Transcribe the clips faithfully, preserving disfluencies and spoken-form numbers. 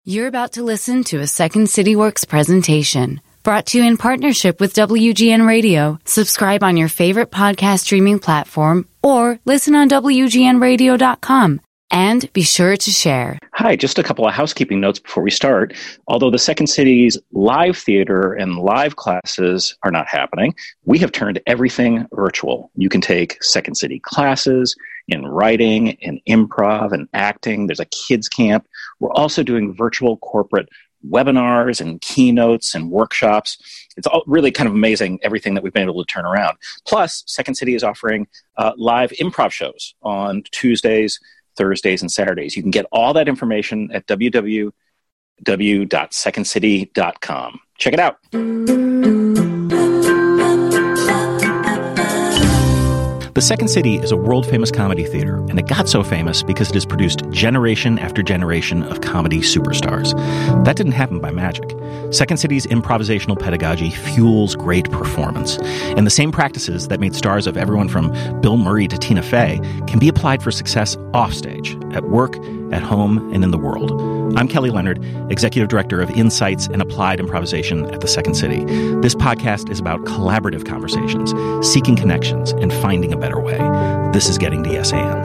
You're about to listen to a Second City Works presentation brought to you in partnership with W G N Radio. Subscribe on your favorite podcast streaming platform or listen on W G N radio dot com. And be sure to share. Hi, just a couple of housekeeping notes before we start. Although the Second City's live theater and live classes are not happening, we have turned everything virtual. You can take Second City classes in writing, in improv, and acting. There's a kids camp. We're also doing virtual corporate webinars and keynotes and workshops. It's all really kind of amazing, everything that we've been able to turn around. Plus, Second City is offering uh, live improv shows on Tuesdays, Thursdays, and Saturdays. You can get all that information at w w w dot second city dot com. Check it out. The Second City is a world-famous comedy theater, and it got so famous because it has produced generation after generation of comedy superstars. That didn't happen by magic. Second City's improvisational pedagogy fuels great performance, and the same practices that made stars of everyone from Bill Murray to Tina Fey can be applied for success offstage, at work, at home, and in the world. I'm Kelly Leonard, Executive Director of Insights and Applied Improvisation at the Second City. This podcast is about collaborative conversations, seeking connections, and finding a better way. This is Getting to Yes And.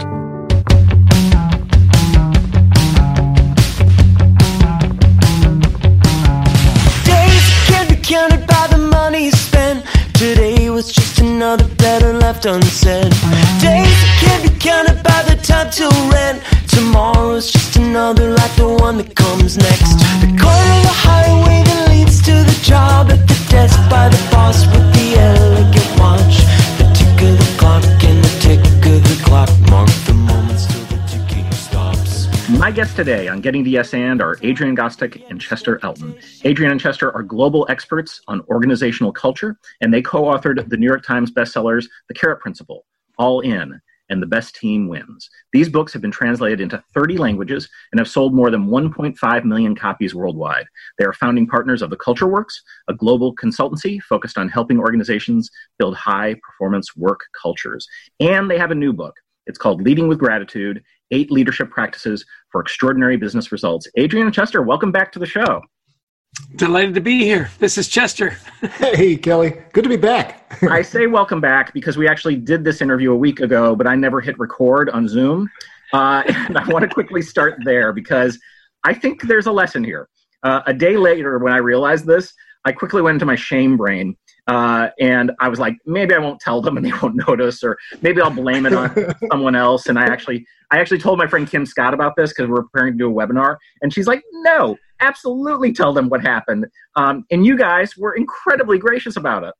Days can't be counted by the money spent. Today was just another better left unsaid. Days can't be counted by the time to rent. Tomorrow's just another like the one that comes next. The corner of the highway that leads to the job, at the desk by the boss with the elegant watch. The tick of the clock and the tick of the clock mark the moments till the ticking stops. My guests today on Getting to Yes And are Adrian Gostick and Chester Elton. Adrian and Chester are global experts on organizational culture, and they co-authored the New York Times bestsellers The Carrot Principle, All In, and The Best Team Wins. These books have been translated into thirty languages and have sold more than one point five million copies worldwide. They are founding partners of The Culture Works, a global consultancy focused on helping organizations build high-performance work cultures. And they have a new book. It's called Leading with Gratitude, Eight Leadership Practices for Extraordinary Business Results. Adrian and Chester, welcome back to the show. Delighted to be here. This is Chester. Hey, Kelly. Good to be back. I say welcome back because we actually did this interview a week ago, but I never hit record on Zoom. Uh, and I want to quickly start there because I think there's a lesson here. Uh, a day later, when I realized this, I quickly went into my shame brain. Uh, and I was like, maybe I won't tell them and they won't notice, or maybe I'll blame it on someone else. And I actually, I actually told my friend Kim Scott about this because we're preparing to do a webinar. And she's like, no, absolutely tell them what happened. Um, and you guys were incredibly gracious about it.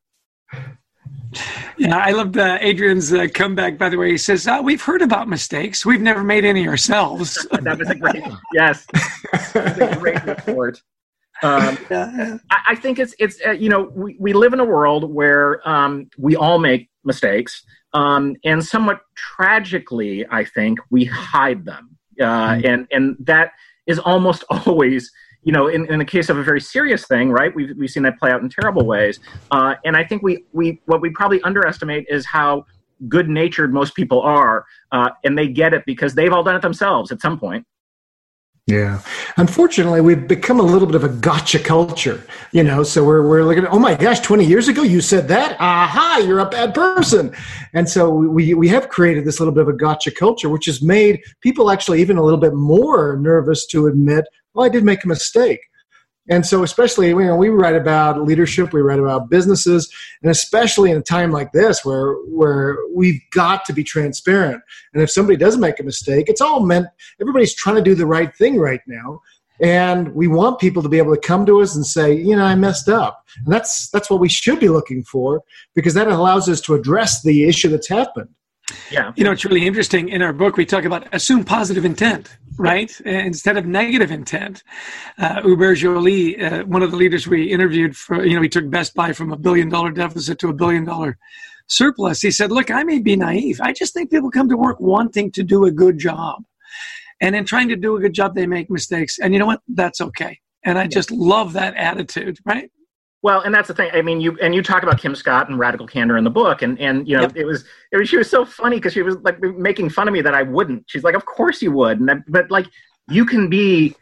Yeah, I loved uh, Adrian's uh, comeback, by the way. He says, oh, we've heard about mistakes. We've never made any ourselves. That was a great, yes, that was a great report. Um, I, I think it's, it's uh, you know, we, we live in a world where um, we all make mistakes. Um, and somewhat tragically, I think, we hide them. Uh, mm-hmm. and, and that is almost always, you know, in, in the case of a very serious thing, right? We've, we've seen that play out in terrible ways. Uh, and I think we, we what we probably underestimate is how good-natured most people are. Uh, and they get it because they've all done it themselves at some point. Yeah. Unfortunately, we've become a little bit of a gotcha culture, you know, so we're, we're looking at, oh my gosh, twenty years ago, you said that? Aha, you're a bad person. And so we, we have created this little bit of a gotcha culture, which has made people actually even a little bit more nervous to admit, well, I did make a mistake. And so especially, you know, we write about leadership, we write about businesses, and especially in a time like this where where we've got to be transparent. And if somebody does make a mistake, it's all meant, everybody's trying to do the right thing right now. And we want people to be able to come to us and say, you know, I messed up. And that's that's what we should be looking for, because that allows us to address the issue that's happened. Yeah. You know, it's really interesting. In our book, we talk about assume positive intent, right? Instead of negative intent. Uh, Hubert Joly, uh, one of the leaders we interviewed for, you know, he took Best Buy from a billion dollar deficit to a billion dollar surplus. He said, look, I may be naive. I just think people come to work wanting to do a good job. And in trying to do a good job, they make mistakes. And you know what? That's okay. And I just love that attitude, right? Well, and that's the thing. I mean, you and you talk about Kim Scott and radical candor in the book, and and you know, yep. it was it was she was so funny because she was like making fun of me that I wouldn't. She's like, "Of course you would," and I, but like, you can be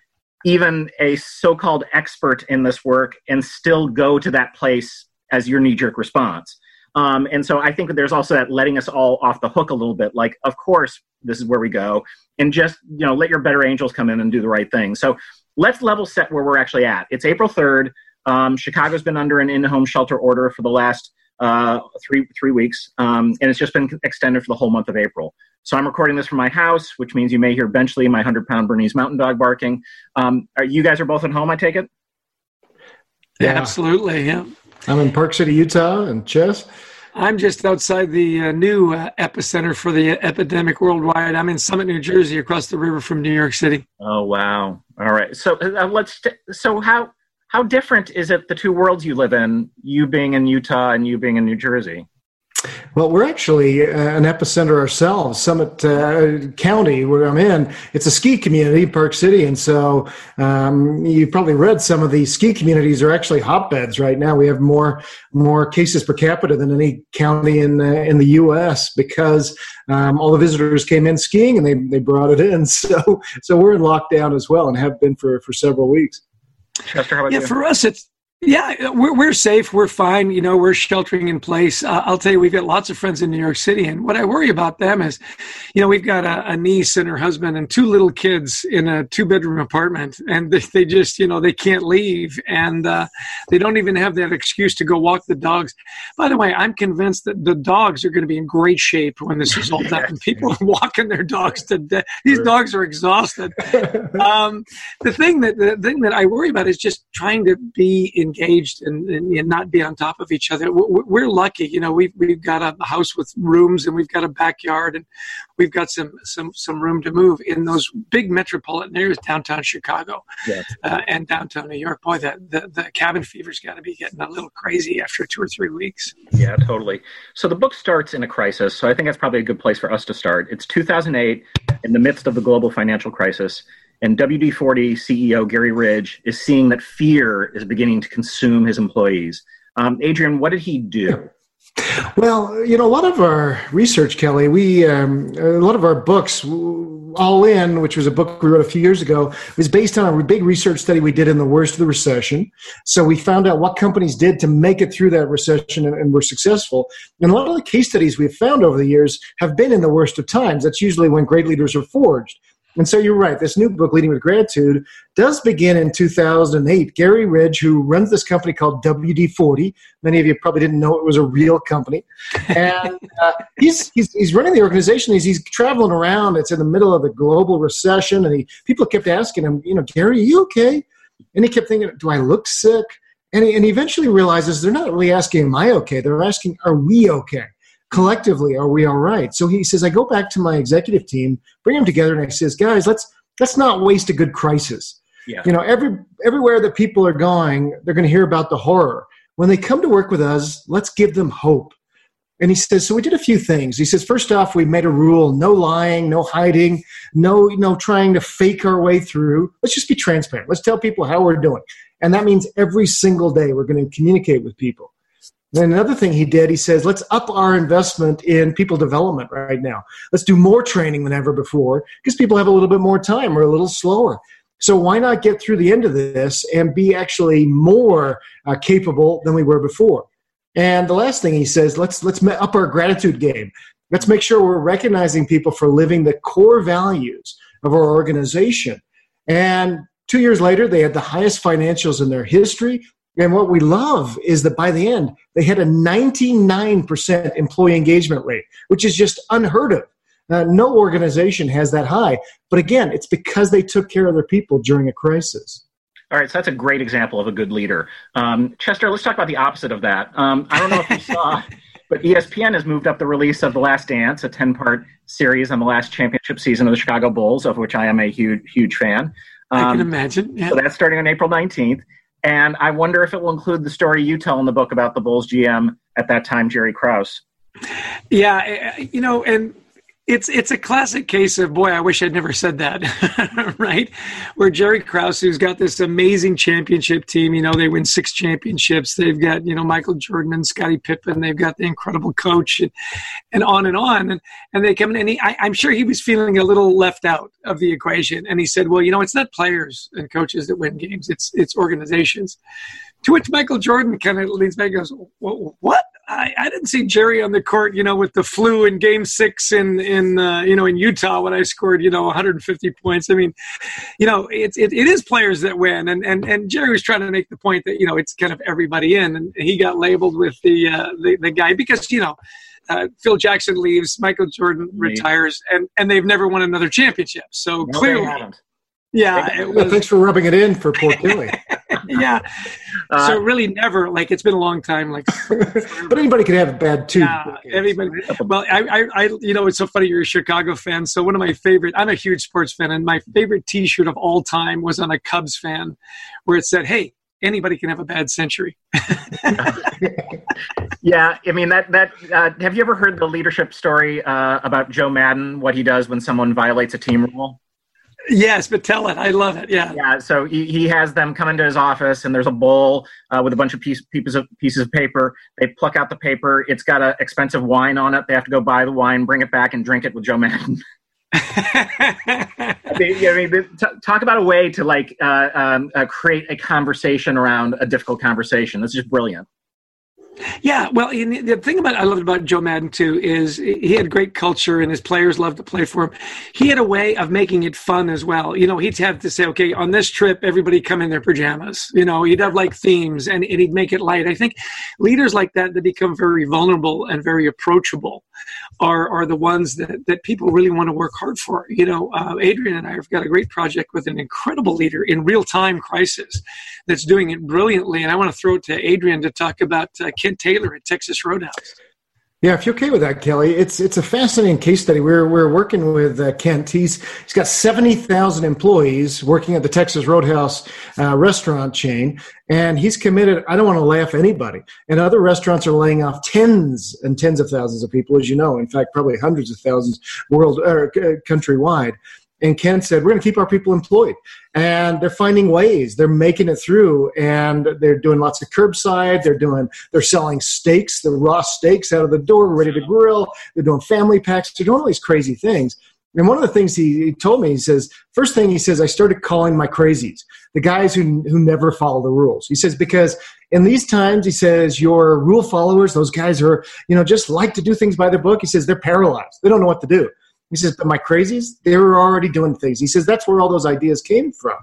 even a so-called expert in this work and still go to that place as your knee-jerk response. Um, and so I think that there's also that letting us all off the hook a little bit, like, of course, this is where we go, and just, you know, let your better angels come in and do the right thing. So let's level set where we're actually at. It's April third. Um, Chicago's been under an in-home shelter order for the last uh, three three weeks, um, and it's just been extended for the whole month of April. So I'm recording this from my house, which means you may hear Benchley, my hundred-pound Bernese mountain dog, barking. Um, are you guys are both at home, I take it? Yeah, absolutely, yeah. I'm in Park City, Utah, and Chess? I'm just outside the uh, new uh, epicenter for the epidemic worldwide. I'm in Summit, New Jersey, across the river from New York City. Oh, wow. All right. So uh, let's. T- so how how different is it, the two worlds you live in, you being in Utah and you being in New Jersey? Well, we're actually uh, an epicenter ourselves. Summit uh, County, where I'm in, it's a ski community, Park City, and so um, you've probably read some of these ski communities are actually hotbeds right now. We have more more cases per capita than any county in uh, in the U S because um, all the visitors came in skiing and they they brought it in. So so we're in lockdown as well and have been for for several weeks. Chester, how about yeah, you? For us, it's. Yeah, we're we're safe. We're fine. You know, we're sheltering in place. Uh, I'll tell you, we've got lots of friends in New York City, and what I worry about them is, you know, we've got a, a niece and her husband and two little kids in a two-bedroom apartment, and they, they just, you know, they can't leave, and uh, they don't even have that excuse to go walk the dogs. By the way, I'm convinced that the dogs are going to be in great shape when this is all done, and people are walking their dogs to death. These dogs are exhausted. Um, the thing that the thing that I worry about is just trying to be in engaged and, and, and not be on top of each other. We're, we're lucky, you know. We've we've got a house with rooms and we've got a backyard and we've got some some some room to move in those big metropolitan areas, downtown Chicago, yes. uh, and downtown New York. Boy, that the, the cabin fever's got to be getting a little crazy after two or three weeks. Yeah, totally. So the book starts in a crisis. So I think that's probably a good place for us to start. It's two thousand eight, in the midst of the global financial crisis. And W D forty C E O Gary Ridge is seeing that fear is beginning to consume his employees. Um, Adrian, what did he do? Well, you know, a lot of our research, Kelly, we um, a lot of our books, All In, which was a book we wrote a few years ago, was based on a big research study we did in the worst of the recession. So we found out what companies did to make it through that recession and, and were successful. And a lot of the case studies we've found over the years have been in the worst of times. That's usually when great leaders are forged. And so you're right. This new book, Leading with Gratitude, does begin in two thousand eight. Gary Ridge, who runs this company called W D forty, many of you probably didn't know it was a real company, and uh, he's, he's he's running the organization. He's he's traveling around. It's in the middle of the global recession, and he people kept asking him, you know, Gary, are you okay? And he kept thinking, do I look sick? And he, and he eventually realizes they're not really asking, am I okay? They're asking, are we okay? Collectively, are we all right? So he says, I go back to my executive team, bring them together, and I says, guys, let's let's not waste a good crisis. Yeah. You know, every everywhere that people are going, they're going to hear about the horror. When they come to work with us, let's give them hope. And he says, so we did a few things. He says, first off, we made a rule: no lying, no hiding, no you know trying to fake our way through. Let's just be transparent. Let's tell people how we're doing, and that means every single day we're going to communicate with people. And another thing he did, he says, let's up our investment in people development right now. Let's do more training than ever before because people have a little bit more time or a little slower. So why not get through the end of this and be actually more uh, capable than we were before? And the last thing he says, let's let's up our gratitude game. Let's make sure we're recognizing people for living the core values of our organization. And two years later, they had the highest financials in their history. And what we love is that by the end, they had a ninety-nine percent employee engagement rate, which is just unheard of. Uh, no organization has that high. But again, it's because they took care of their people during a crisis. All right, so that's a great example of a good leader. Um, Chester, let's talk about the opposite of that. Um, I don't know if you saw, but E S P N has moved up the release of The Last Dance, a ten-part series on the last championship season of the Chicago Bulls, of which I am a huge, huge fan. Um, I can imagine. Yeah. So that's starting on April nineteenth. And I wonder if it will include the story you tell in the book about the Bulls G M at that time, Jerry Krause. Yeah, you know, and It's it's a classic case of, boy, I wish I'd never said that, right? Where Jerry Krause, who's got this amazing championship team, you know, they win six championships. They've got, you know, Michael Jordan and Scottie Pippen. They've got the incredible coach and, and on and on. And, and they come in, and he, I, I'm sure he was feeling a little left out of the equation. And he said, well, you know, it's not players and coaches that win games. It's, it's organizations. To which Michael Jordan kind of leans back and goes, what? I, I didn't see Jerry on the court, you know, with the flu in game six in, in uh, you know, in Utah when I scored, you know, one hundred fifty points. I mean, you know, it's, it, it is players that win. And, and, and Jerry was trying to make the point that, you know, it's kind of everybody in. And he got labeled with the, uh, the, the guy because, you know, uh, Phil Jackson leaves, Michael Jordan retires, and, and they've never won another championship. So no, clearly, yeah, it was, yeah, thanks for rubbing it in for poor Kelly. yeah. Uh, so really never, like, it's been a long time. Like, but anybody could have a bad tooth. yeah, everybody. Well, I, I, I, you know, it's so funny. You're a Chicago fan. So one of my favorite, I'm a huge sports fan, and my favorite T-shirt of all time was on a Cubs fan, where it said, "Hey, anybody can have a bad century." Yeah, I mean that. That uh, have you ever heard the leadership story uh, about Joe Madden? What he does when someone violates a team rule? Yes, but tell it. I love it. Yeah. Yeah. So he, he has them come into his office, and there's a bowl uh, with a bunch of piece, pieces of pieces of paper. They pluck out the paper. It's got an expensive wine on it. They have to go buy the wine, bring it back, and drink it with Joe Madden. I mean, I mean t- talk about a way to like uh, um, uh, create a conversation around a difficult conversation. That's just brilliant. Yeah, well, the thing about I loved about Joe Madden too is he had great culture, and his players loved to play for him. He had a way of making it fun as well. You know, he'd have to say, okay, on this trip, everybody come in their pajamas. You know, he'd have like themes, and, and he'd make it light. I think leaders like that that become very vulnerable and very approachable are are the ones that, that people really want to work hard for. You know, uh, Adrian and I have got a great project with an incredible leader in real-time crisis that's doing it brilliantly, and I want to throw it to Adrian to talk about uh, Kent Taylor at Texas Roadhouse. Yeah, if you're okay with that, Kelly, it's it's a fascinating case study. We're we're working with uh, Kent. He's he's got seventy thousand employees working at the Texas Roadhouse uh, restaurant chain, and he's committed. I don't want to laugh anybody. And other restaurants are laying off tens and tens of thousands of people, as you know. In fact, probably hundreds of thousands world or uh, countrywide. And Ken said, we're going to keep our people employed. And they're finding ways. They're making it through. And they're doing lots of curbside. They're doing, they're selling steaks, the raw steaks out of the door, ready to grill. They're doing family packs. They're doing all these crazy things. And one of the things he, he told me, he says, first thing he says, I started calling my crazies, the guys who who never follow the rules. He says, because in these times, he says, your rule followers, those guys who are, you know, just like to do things by the book. He says, they're paralyzed. They don't know what to do. He says, but my crazies, they were already doing things. He says, that's where all those ideas came from.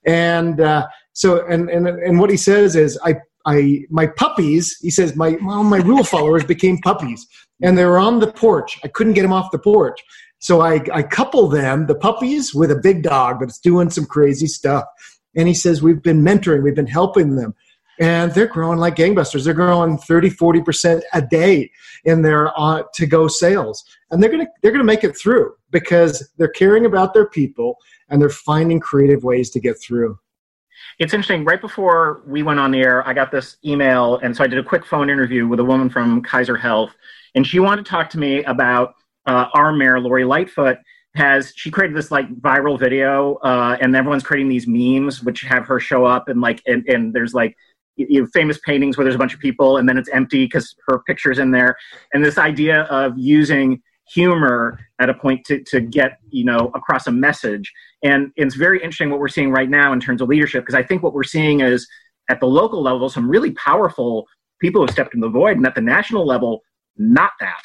And uh, so, and, and and what he says is, I, I, my puppies, he says, my, well, my rule followers became puppies. And they were on the porch. I couldn't get them off the porch. So I, I couple them, the puppies, with a big dog that's doing some crazy stuff. And he says, we've been mentoring, we've been helping them. And they're growing like gangbusters. They're growing thirty, forty percent a day in their uh, to-go sales. And they're going to they're gonna make it through because they're caring about their people and they're finding creative ways to get through. It's interesting. Right before we went on the air, I got this email. And so I did a quick phone interview with a woman from Kaiser Health. And she wanted to talk to me about uh, our mayor, Lori Lightfoot. Has she created this like viral video uh, and everyone's creating these memes which have her show up and like and, and there's like you know, famous paintings where there's a bunch of people and then it's empty because her picture's in there. And this idea of using humor at a point to, to get, you know, across a message. And it's very interesting what we're seeing right now in terms of leadership, because I think what we're seeing is at the local level, some really powerful people have stepped into the void, and at the national level, not that.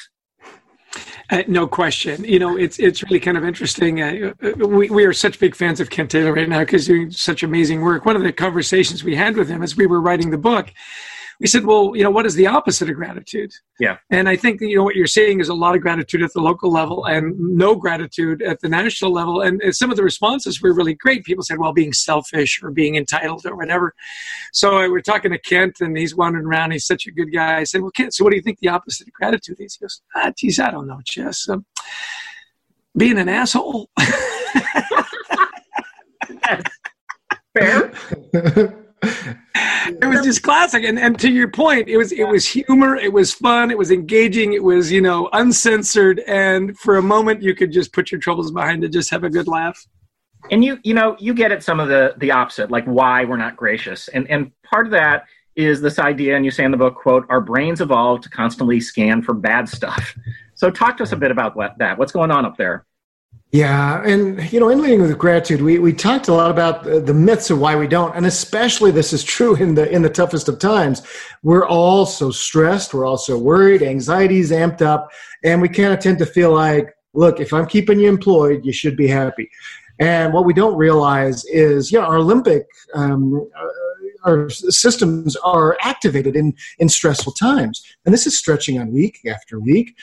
Uh, no question. You know, it's it's really kind of interesting. Uh, we, we are such big fans of Kent Taylor right now because he's doing such amazing work. One of the conversations we had with him as we were writing the book, we said, well, you know, what is the opposite of gratitude? Yeah. And I think, you know, what you're saying is a lot of gratitude at the local level and no gratitude at the national level. And, and some of the responses were really great. People said, well, being selfish or being entitled or whatever. So uh, we're talking to Kent and he's wandering around. He's such a good guy. I said, well, Kent, so what do you think the opposite of gratitude is? He goes, ah, geez, I don't know, Jess. Um, being an asshole. Fair. it was just classic. And and to your point, it was it was humor, it was fun, it was engaging, it was, you know, uncensored, and for a moment you could just put your troubles behind it, just have a good laugh. And you you know, you get at some of the the opposite, like why we're not gracious. And and part of that is this idea, and you say in the book, quote, our brains evolved to constantly scan for bad stuff. So talk to us a bit about what, that. What's going on up there? Yeah, and, you know, in Leading with Gratitude, we, we talked a lot about the, the myths of why we don't, and especially this is true in the in the toughest of times. We're all so stressed, we're all so worried, anxiety's amped up, and we kind of tend to feel like, look, if I'm keeping you employed, you should be happy. And what we don't realize is, you know, our limbic um, our systems are activated in, in stressful times. And this is stretching on week after week.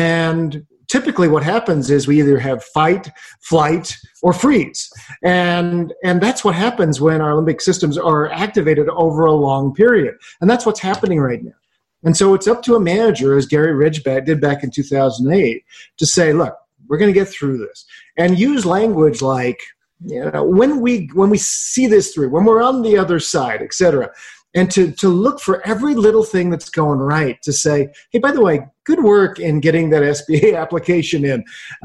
And typically what happens is we either have fight, flight, or freeze. And, and that's what happens when our limbic systems are activated over a long period. And that's what's happening right now. And so it's up to a manager, as Gary Ridgeback did back in two thousand eight, to say, look, we're going to get through this. And use language like, you know, when we when we see this through, when we're on the other side, et cetera, and to to look for every little thing that's going right, to say, hey, by the way, good work in getting that S B A application in.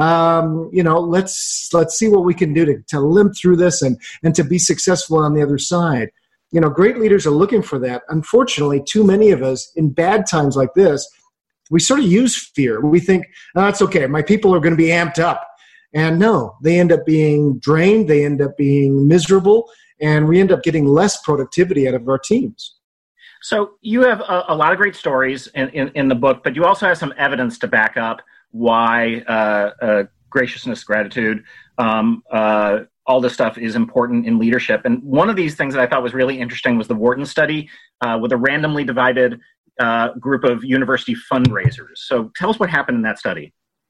Um, you know, let's let's see what we can do to, to limp through this and and to be successful on the other side. You know, great leaders are looking for that. Unfortunately, too many of us in bad times like this, we sort of use fear. We think, oh, that's okay, my people are going to be amped up. And no, they end up being drained, they end up being miserable, and we end up getting less productivity out of our teams. So you have a, a lot of great stories in, in, in the book, but you also have some evidence to back up why uh, uh, graciousness, gratitude, um, uh, all this stuff is important in leadership. And one of these things that I thought was really interesting was the Wharton study uh, with a randomly divided uh, group of university fundraisers. So tell us what happened in that study.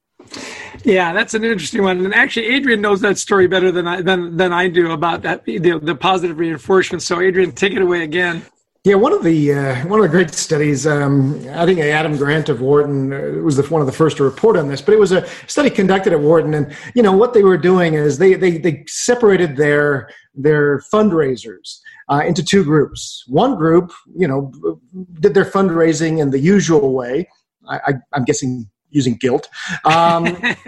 Yeah, that's an interesting one. And actually, Adrian knows that story better than I than than I do about that, the, the positive reinforcement. So, Adrian, take it away again. Yeah, one of the uh, one of the great studies. Um, I think Adam Grant of Wharton was the, one of the first to report on this. But it was a study conducted at Wharton, and you know what they were doing is they they they separated their their fundraisers uh, into two groups. One group, you know, did their fundraising in the usual way. I, I, I'm guessing. Using guilt. Um,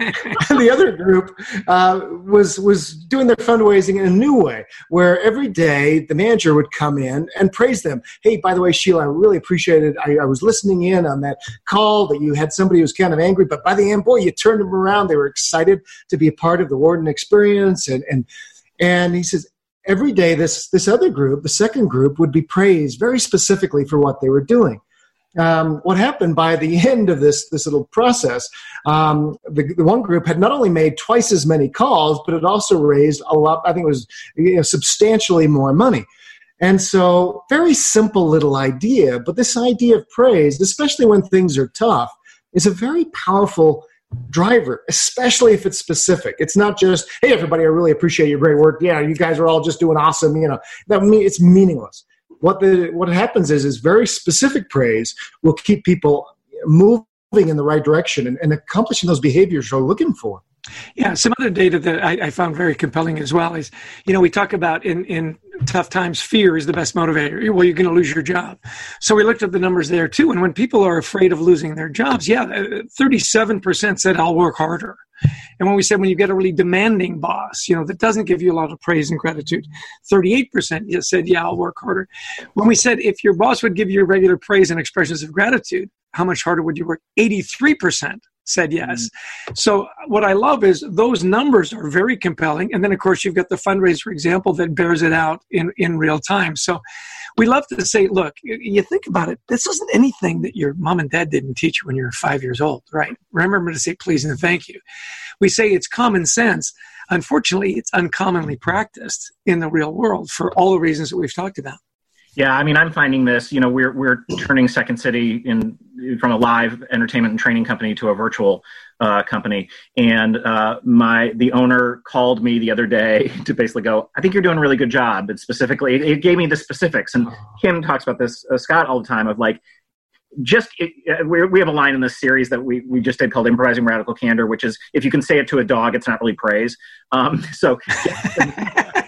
the other group uh, was was doing their fundraising in a new way, where every day the manager would come in and praise them. Hey, by the way, Sheila, I really appreciated. I, I was listening in on that call that you had somebody who was kind of angry, but by the end, boy, you turned them around. They were excited to be a part of the Wharton experience, and and and he says every day this this other group, the second group, would be praised very specifically for what they were doing. Um, what happened by the end of this this little process, um, the, the one group had not only made twice as many calls, but it also raised a lot, I think it was you know, substantially more money. And so very simple little idea, but this idea of praise, especially when things are tough, is a very powerful driver, especially if it's specific. It's not just, hey, everybody, I really appreciate your great work. Yeah, you guys are all just doing awesome. You know, that mean it's meaningless. What the what happens is is very specific praise will keep people moving in the right direction and, and accomplishing those behaviors you're looking for. Yeah, some other data that I, I found very compelling as well is, you know, we talk about in, in tough times, fear is the best motivator. Well, you're going to lose your job. So we looked at the numbers there too. And when people are afraid of losing their jobs, yeah, thirty-seven percent said I'll work harder. And when we said when you get a really demanding boss, you know, that doesn't give you a lot of praise and gratitude, thirty-eight percent just said, yeah, I'll work harder. When we said if your boss would give you regular praise and expressions of gratitude, how much harder would you work? eighty-three percent said yes. Mm-hmm. So what I love is those numbers are very compelling. And then, of course, you've got the fundraiser example that bears it out in, in real time. So we love to say, look, you think about it, this isn't anything that your mom and dad didn't teach you when you were five years old, right? Remember to say please and thank you. We say it's common sense. Unfortunately, it's uncommonly practiced in the real world for all the reasons that we've talked about. Yeah, I mean, I'm finding this, you know, we're we're turning Second City in from a live entertainment and training company to a virtual uh, company. And uh, my the owner called me the other day to basically go, I think you're doing a really good job. And specifically, it, it gave me the specifics. And Kim talks about this, uh, Scott, all the time of like, just it, uh, we we have a line in this series that we we just did called Improvising Radical Candor, which is if you can say it to a dog, it's not really praise. Um, so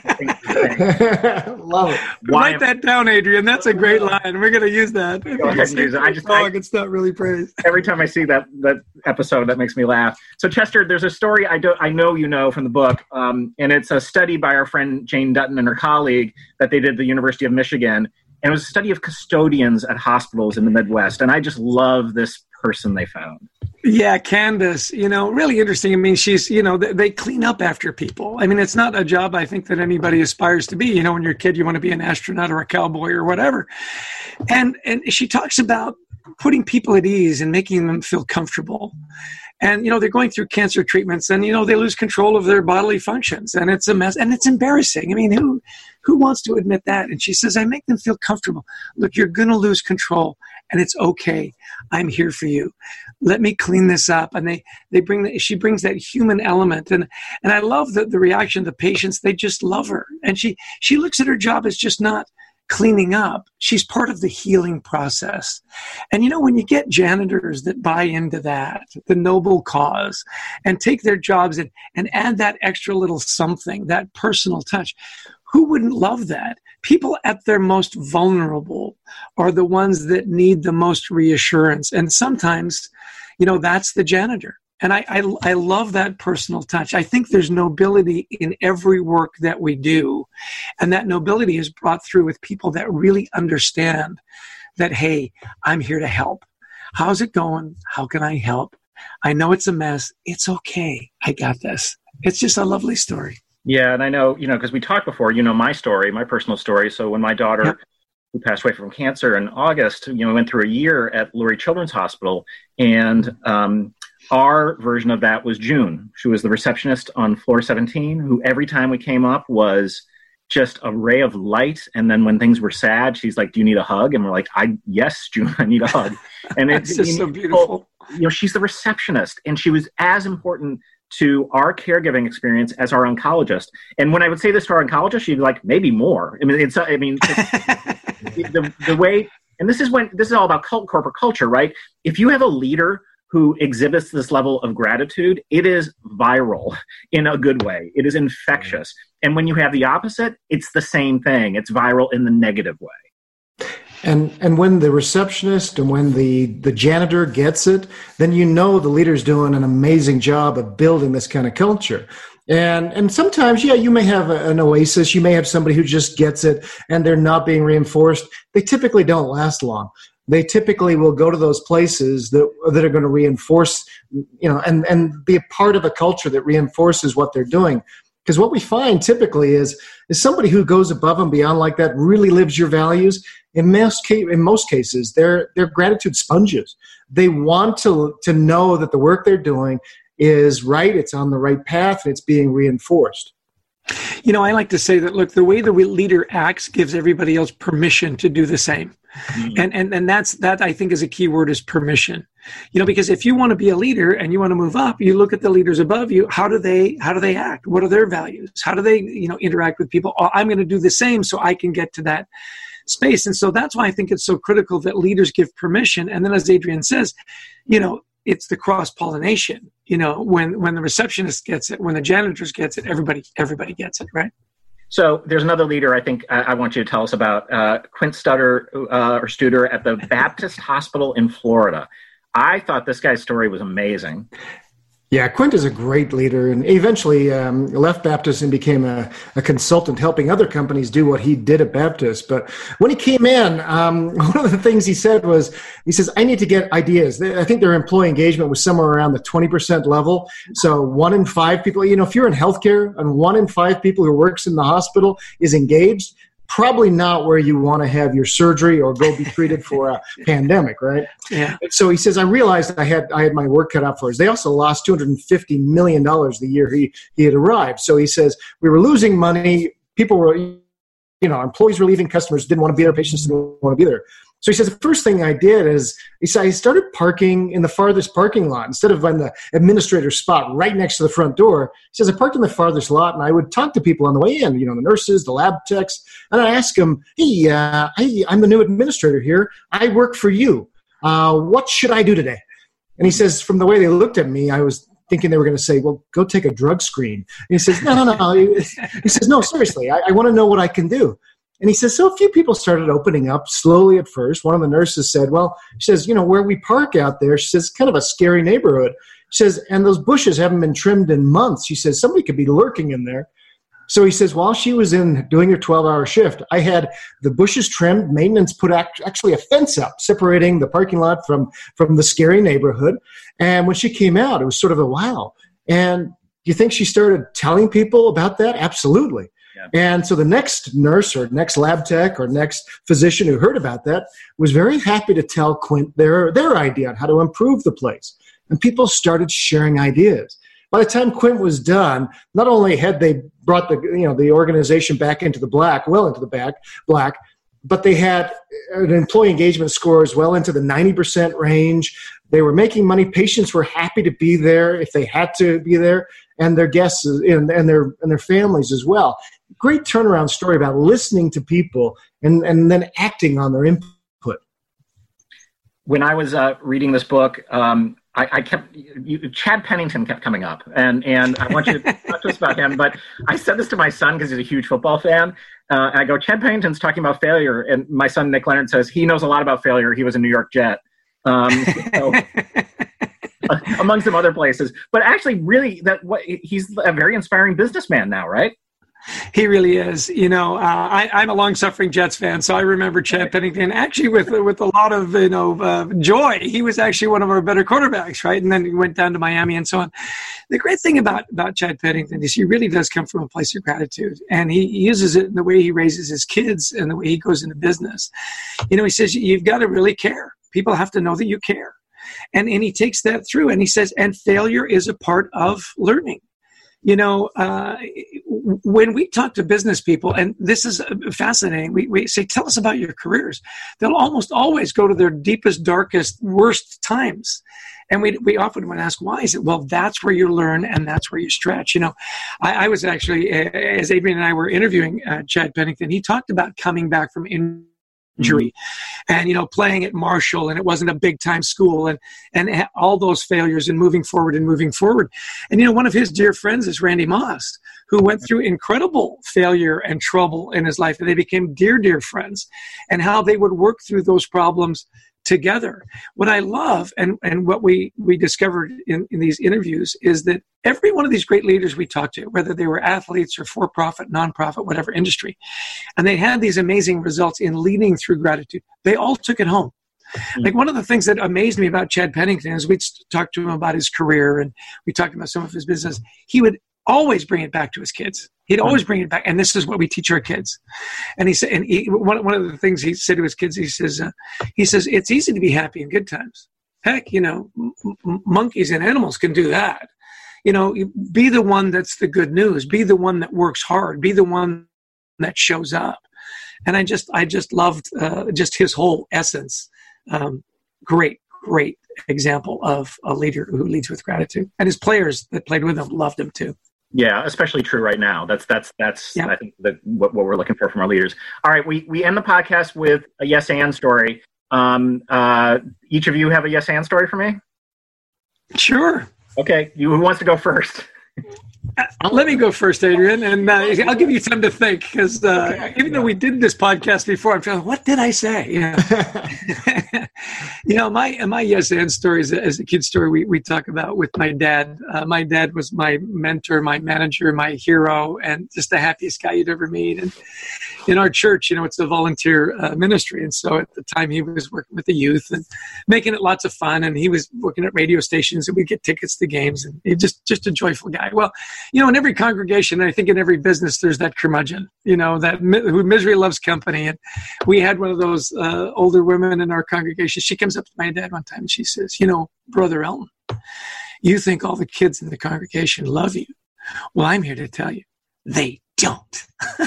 Love it. Write that down, Adrian. That's a great line. We're going to use that. Go ahead and use it. I just, dog, I, it's not really praised. Every time I see that that episode, that makes me laugh. So, Chester, there's a story I do I know you know from the book, um, and it's a study by our friend Jane Dutton and her colleague that they did at the University of Michigan, and it was a study of custodians at hospitals in the Midwest, and I just love this person they found. Yeah, Candace, you know, really interesting. I mean, she's, you know, they, they clean up after people. I mean, it's not a job I think that anybody aspires to be. You know, when you're a kid, you want to be an astronaut or a cowboy or whatever. And and she talks about putting people at ease and making them feel comfortable. And, you know, they're going through cancer treatments and, you know, they lose control of their bodily functions and it's a mess and it's embarrassing. I mean, who who wants to admit that? And she says, I make them feel comfortable. Look, you're going to lose control and it's okay. I'm here for you. Let me clean this up. And they, they bring, the, she brings that human element. And, and I love the, the reaction of the patients. They just love her. And she, she looks at her job as just not cleaning up. She's part of the healing process. And, you know, when you get janitors that buy into that, the noble cause, and take their jobs and, and add that extra little something, that personal touch, who wouldn't love that? People at their most vulnerable are the ones that need the most reassurance. And sometimes, you know, that's the janitor. And I, I, I love that personal touch. I think there's nobility in every work that we do. And that nobility is brought through with people that really understand that, hey, I'm here to help. How's it going? How can I help? I know it's a mess. It's okay. I got this. It's just a lovely story. Yeah, and I know, you know, because we talked before, you know, my story, my personal story. So when my daughter, yep. who passed away from cancer in August, you know, went through a year at Lurie Children's Hospital, and um, our version of that was June. She was the receptionist on floor seventeen, who every time we came up was just a ray of light. And then when things were sad, she's like, do you need a hug? And we're like, I yes, June, I need a hug. And it's just so beautiful. You know, she's the receptionist, and she was as important to our caregiving experience as our oncologist. And when I would say this to our oncologist, she'd be like, maybe more. I mean, it's, I mean, it's, the, the way, and this is when, this is all about cult, corporate culture, right? If you have a leader who exhibits this level of gratitude, it is viral in a good way. It is infectious. And when you have the opposite, it's the same thing. It's viral in the negative way. And and when the receptionist and when the, the janitor gets it, then you know the leader's doing an amazing job of building this kind of culture. And and sometimes, yeah, you may have a, an oasis. You may have somebody who just gets it and they're not being reinforced. They typically don't last long. They typically will go to those places that that are going to reinforce, you know, and, and be a part of a culture that reinforces what they're doing. Because what we find typically is, is somebody who goes above and beyond like that, really lives your values. In most, ca- in most cases, they're, they're gratitude sponges. They want to, to know that the work they're doing is right, it's on the right path, and it's being reinforced. You know, I like to say that, look, the way the leader acts gives everybody else permission to do the same. Mm-hmm. And, and and that's, that I think is a key word, is permission. You know, because if you want to be a leader and you want to move up, you look at the leaders above you. How do they, how do they act? What are their values? How do they, you know, interact with people? Oh, I'm going to do the same so I can get to that space. And so that's why I think it's so critical that leaders give permission. And then, as Adrian says, you know, it's the cross-pollination. You know, when, when the receptionist gets it, when the janitors gets it, everybody, everybody gets it, right? So there's another leader I think I, I want you to tell us about, uh, Quint Stutter, uh, or Studer at the Baptist Hospital in Florida. I thought this guy's story was amazing. Yeah, Quint is a great leader, and eventually um, left Baptist and became a, a consultant helping other companies do what he did at Baptist. But when he came in, um, one of the things he said was, he says, I need to get ideas. I think their employee engagement was somewhere around the twenty percent level. So one in five people, you know, if you're in healthcare and one in five people who works in the hospital is engaged, probably not where you want to have your surgery or go be treated for a pandemic, right? Yeah. So he says, I realized I had I had my work cut out for us. They also lost two hundred fifty million dollars the year he, he had arrived. So he says, we were losing money. People were, you know, employees were leaving, customers didn't want to be there, patients didn't want to be there. So he says, the first thing I did is, he said, I started parking in the farthest parking lot instead of on the administrator's spot right next to the front door. He says, I parked in the farthest lot, and I would talk to people on the way in, you know, the nurses, the lab techs, and I ask them, hey, uh, hey, I'm the new administrator here. I work for you. Uh, what should I do today? And he says, from the way they looked at me, I was thinking they were going to say, well, go take a drug screen. And he says, no, no, no. He says, no, seriously, I, I want to know what I can do. And he says, so a few people started opening up slowly at first. One of the nurses said, well, she says, you know, where we park out there, she says, kind of a scary neighborhood. She says, and those bushes haven't been trimmed in months. She says, somebody could be lurking in there. So he says, while she was in doing her twelve-hour shift, I had the bushes trimmed, maintenance put act- actually a fence up, separating the parking lot from, from the scary neighborhood. And when she came out, it was sort of a wow. And do you think she started telling people about that? Absolutely. Yeah. And so the next nurse or next lab tech or next physician who heard about that was very happy to tell Quint their, their idea on how to improve the place. And people started sharing ideas. By the time Quint was done, not only had they brought the you know the organization back into the black, well into the back black, but they had an employee engagement score as well into the ninety percent range. They were making money. Patients were happy to be there if they had to be there, and their guests and, and their and their families as well. Great turnaround story about listening to people and, and then acting on their input. When I was uh, reading this book, um, I, I kept you, Chad Pennington kept coming up, and and I want you to talk to us about him. But I said this to my son because he's a huge football fan. Uh, and I go, Chad Pennington's talking about failure, and my son Nick Leonard says he knows a lot about failure. He was a New York Jet, um, so, uh, among some other places. But actually, really, that what he's a very inspiring businessman now, right? He really is. You know, uh, I, I'm a long-suffering Jets fan, so I remember Chad Pennington actually with with a lot of you know uh, joy. He was actually one of our better quarterbacks, right? And then he went down to Miami and so on. The great thing about about Chad Pennington is he really does come from a place of gratitude, and he uses it in the way he raises his kids and the way he goes into business. You know, he says you've got to really care. People have to know that you care, and and he takes that through, and he says, and failure is a part of learning. You know, uh, when we talk to business people, and this is fascinating, we, we say, tell us about your careers. They'll almost always go to their deepest, darkest, worst times. And we we often would ask, why is it? Well, that's where you learn and that's where you stretch. You know, I, I was actually, as Adrian and I were interviewing uh, Chad Pennington, he talked about coming back from injury. Injury and, you know, playing at Marshall, and it wasn't a big time school, and, and all those failures and moving forward and moving forward. And, you know, one of his dear friends is Randy Moss, who went through incredible failure and trouble in his life, and they became dear, dear friends, and how they would work through those problems together. What I love and, and what we, we discovered in, in these interviews is that every one of these great leaders we talked to, whether they were athletes or for-profit, nonprofit, whatever industry, and they had these amazing results in leading through gratitude, they all took it home. Mm-hmm. Like one of the things that amazed me about Chad Pennington is we talked to him about his career and we talked about some of his business. He would always bring it back to his kids. He'd always bring it back. And this is what we teach our kids. And he said, and he, one, one of the things he said to his kids, he says, uh, he says, it's easy to be happy in good times. Heck, you know, m- monkeys and animals can do that. You know, be the one that's the good news. Be the one that works hard. Be the one that shows up. And I just, I just loved uh, just his whole essence. Um, great, great example of a leader who leads with gratitude. And his players that played with him loved him too. Yeah, especially true right now. That's that's that's yeah. I think the, what what we're looking for from our leaders. All right, we we end the podcast with a yes and story. Um, uh, each of you have a yes and story for me? Sure. Okay, you who wants to go first? Uh, let me go first, Adrian, and uh, I'll give you time to think because uh, okay, even yeah. though we did this podcast before, I'm trying. What did I say? Yeah. you know, my my yes and story is as a kid story we, we talk about with my dad. Uh, my dad was my mentor, my manager, my hero, and just the happiest guy you'd ever meet. And in our church, you know, it's a volunteer uh, ministry, and so at the time he was working with the youth and making it lots of fun. And he was working at radio stations, and we'd get tickets to games, and he's just just a joyful guy. Well. You know, in every congregation, I think in every business, there's that curmudgeon, you know, that mi- who misery loves company. And we had one of those uh, older women in our congregation. She comes up to my dad one time and she says, you know, Brother Elton, you think all the kids in the congregation love you. Well, I'm here to tell you, they don't.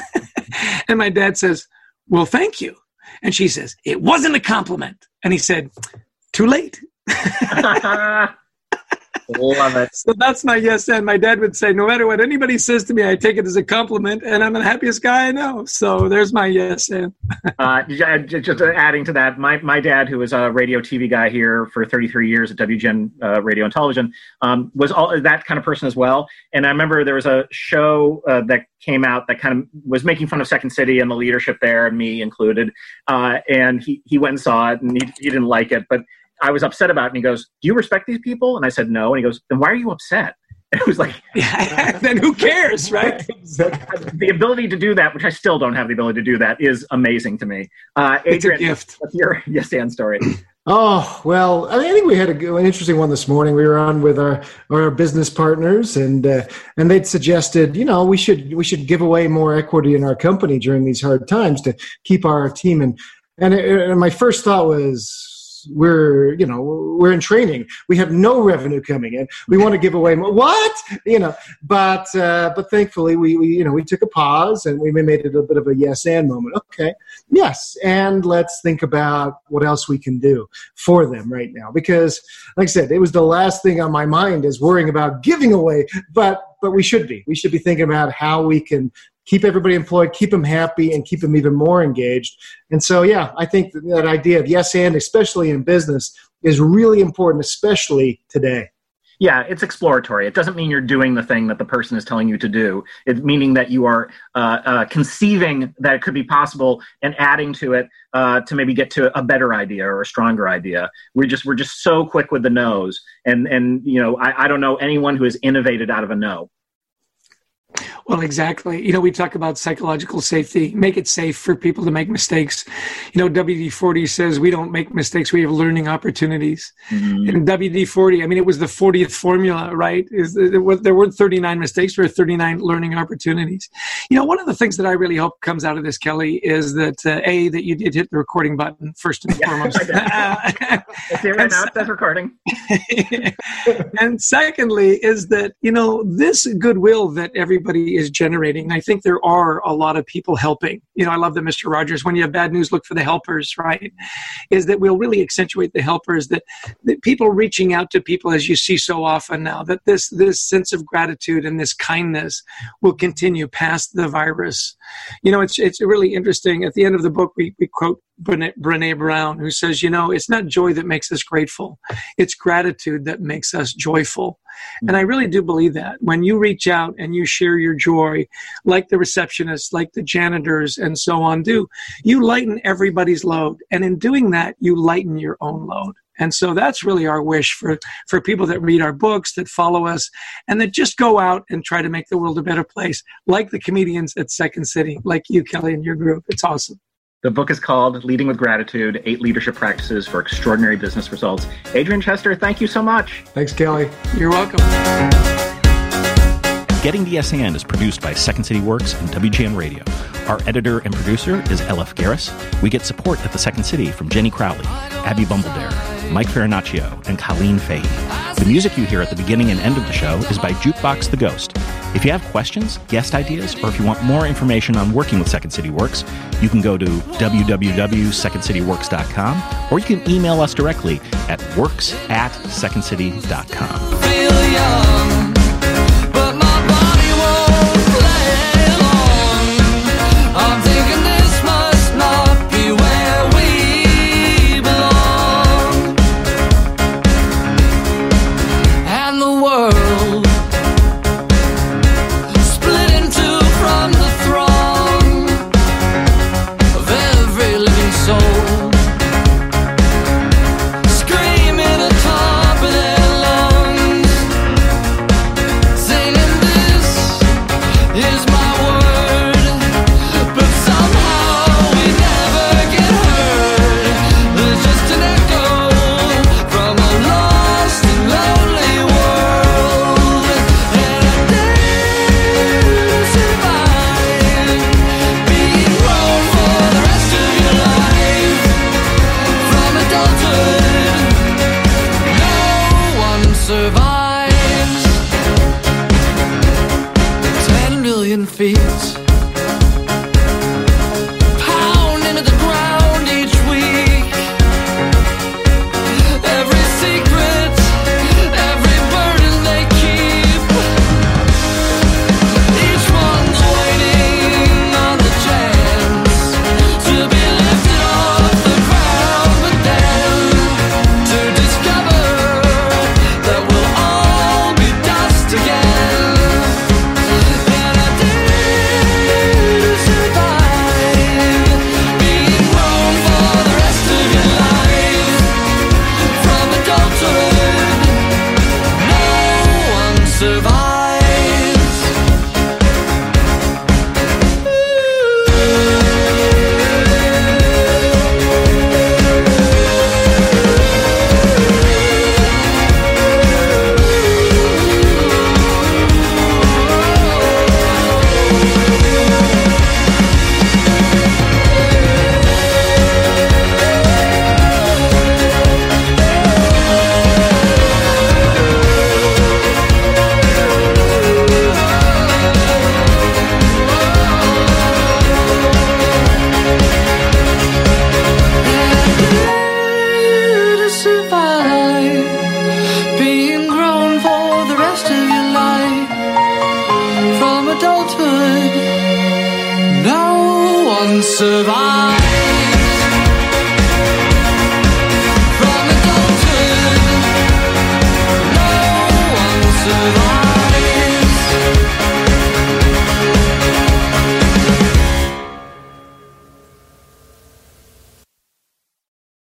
And my dad says, well, thank you. And she says, it wasn't a compliment. And he said, too late. Love it. So that's my yes and. My dad would say, no matter what anybody says to me, I take it as a compliment, and I'm the happiest guy I know. So there's my yes and. uh, just adding to that, my, my dad, who was a radio T V guy here for thirty-three years at W G N uh, Radio and Television, um, was all that kind of person as well. And I remember there was a show uh, that came out that kind of was making fun of Second City and the leadership there, and me included. Uh, and he, he went and saw it, and he, he didn't like it, but I was upset about it, and he goes, do you respect these people? And I said, no. And he goes, then why are you upset? And it was like, yeah, then who cares, right? The ability to do that, which I still don't have the ability to do that, is amazing to me. Uh, Adrian, it's a gift. What's your yes and story? Oh, well, I, mean, I think we had a, an interesting one this morning. We were on with our, our business partners, and uh, and they'd suggested, you know, we should we should give away more equity in our company during these hard times to keep our team. And and, it, and my first thought was, we're, you know, we're in training. We have no revenue coming in. We want to give away more. What? You know, but, uh, but thankfully we, we, you know, we took a pause and we made it a bit of a yes and moment. Okay. Yes. And let's think about what else we can do for them right now. Because like I said, it was the last thing on my mind is worrying about giving away, but, but we should be, we should be thinking about how we can keep everybody employed, keep them happy, and keep them even more engaged. And so, yeah, I think that, that idea of yes and, especially in business, is really important, especially today. Yeah, it's exploratory. It doesn't mean you're doing the thing that the person is telling you to do. It's meaning that you are uh, uh, conceiving that it could be possible and adding to it uh, to maybe get to a better idea or a stronger idea. We're just we're just so quick with the no's, and and you know I, I don't know anyone who has innovated out of a no. Well, exactly. You know, we talk about psychological safety, make it safe for people to make mistakes. You know, W D forty says we don't make mistakes, we have learning opportunities. Mm-hmm. And W D forty, I mean, it was the fortieth formula, right? Is there weren't thirty-nine mistakes, there were thirty-nine learning opportunities. You know, one of the things that I really hope comes out of this, Kelly, is that, uh, A, that you did hit the recording button first and foremost. It's here right now, it says recording. And secondly, is that, you know, this goodwill that everybody is generating. I think there are a lot of people helping. You know, I love that Mister Rogers, when you have bad news, look for the helpers, right? Is that we'll really accentuate the helpers, that, that people reaching out to people, as you see so often now, that this, this sense of gratitude and this kindness will continue past the virus. You know, it's, it's really interesting. At the end of the book, we, we quote Brené, Brené Brown, who says, you know, it's not joy that makes us grateful. It's gratitude that makes us joyful. And I really do believe that. When you reach out and you share your joy, like the receptionists, like the janitors, and so on do, you lighten everybody's load. And in doing that, you lighten your own load. And so that's really our wish for, for people that read our books, that follow us, and that just go out and try to make the world a better place, like the comedians at Second City, like you, Kelly, and your group. It's awesome. The book is called Leading with Gratitude, Eight Leadership Practices for Extraordinary Business Results. Adrian Chester, thank you so much. Thanks, Kelly. You're welcome. Getting the Yes And is produced by Second City Works and W G N Radio. Our editor and producer is L F Garris. We get support at the Second City from Jenny Crowley, Abby Bumbledare, Mike Farinaccio, and Colleen Fahey. The music you hear at the beginning and end of the show is by Jukebox the Ghost. If you have questions, guest ideas, or if you want more information on working with Second City Works, you can go to w w w dot second city works dot com, or you can email us directly at works at second city dot com. Feel young, but my body won't play along. I'm thinking this must not be where we belong. And the world split in two from the throng of every living soul, screaming at the top of their lungs. survive.